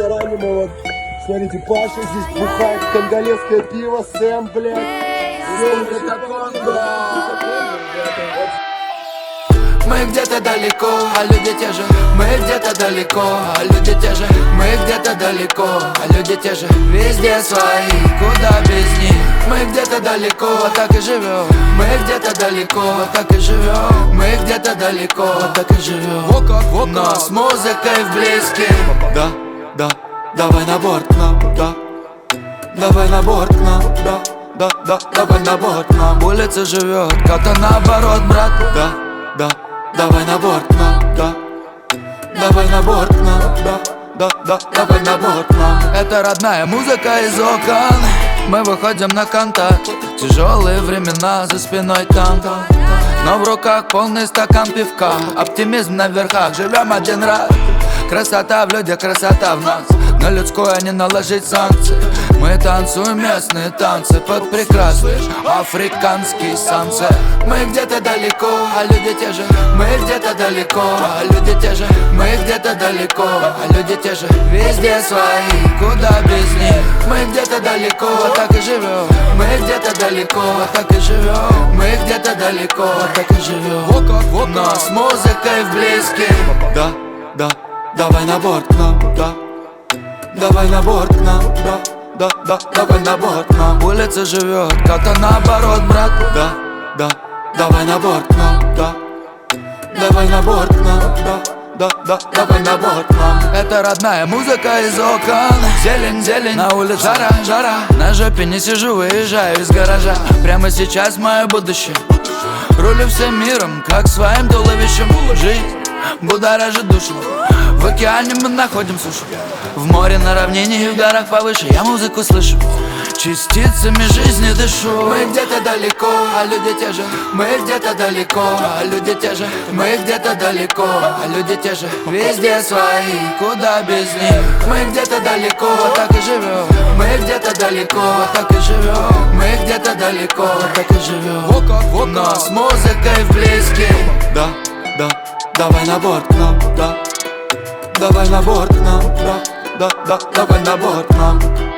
ресторане, мы вот, смотрите, Паша здесь бухает конголезское пиво, Сэм, блядь. Это Конго. Мы где-то далеко, а люди те же. Мы где-то далеко, а люди те же. Мы где-то далеко, а люди те же. Везде свои, куда без них. Мы где-то далеко, вот так и живем. Мы где-то далеко, вот так и живем. Мы где-то далеко, вот так и живем. Но с музыкой в близких. Да, да, давай на борт к нам, да. Давай на борт к нам, да. Да, да, давай на борт к нам. Улица живет, как-то наоборот, брат. Да, да, давай на борт к нам, да. Давай на борт к нам, да. Да, да, давай на борт к нам. Это родная музыка из окон. Мы выходим на контакт. Тяжелые времена, за спиной танк. Но в руках полный стакан пивка. Оптимизм на верхах, живем один раз. Красота в людях, красота в нас. На людское не наложить санкции. Мы танцуем местные танцы под прекрасный африканский сансет. Мы где-то далеко, а люди те же. Мы где-то далеко, а люди те же. Мы где-то далеко, а люди те же. Везде свои, куда без них. Мы где-то далеко, вот так и живем. Мы где-то далеко, вот так и живем. Мы где-то далеко, вот так и живем. Но с музыкой в близких. Да, да, давай на борт к нам, да. Давай на борт к нам, да. Да, да, давай на борт к нам. Улица живет, как-то наоборот, брат. Да, да, давай на борт к нам, да. Давай на борт к нам, да. Да, да, давай на борт к нам. Это родная музыка из окон. Зелень, зелень, на улице жара, жара. На жопе не сижу, выезжаю из гаража. Прямо сейчас мое будущее. Рулю всем миром, как своим туловищем. Жизнь будоражит душу. В океане мы находим сушу. В море, на равнине и в горах повыше я музыку слышу. Частицами жизни дышу. Мы где-то далеко, а люди те же. Мы где-то далеко, а люди те же. Мы где-то далеко, а люди те же. Везде свои, куда без них. Мы где-то далеко, вот так и живем. Мы где-то далеко, вот так и живем. Мы где-то далеко, вот так и живем. Но с музыкой в близких. Да, да, давай на борт к нам, да. Давай на борт к нам, да. Да, да, давай на борт к нам.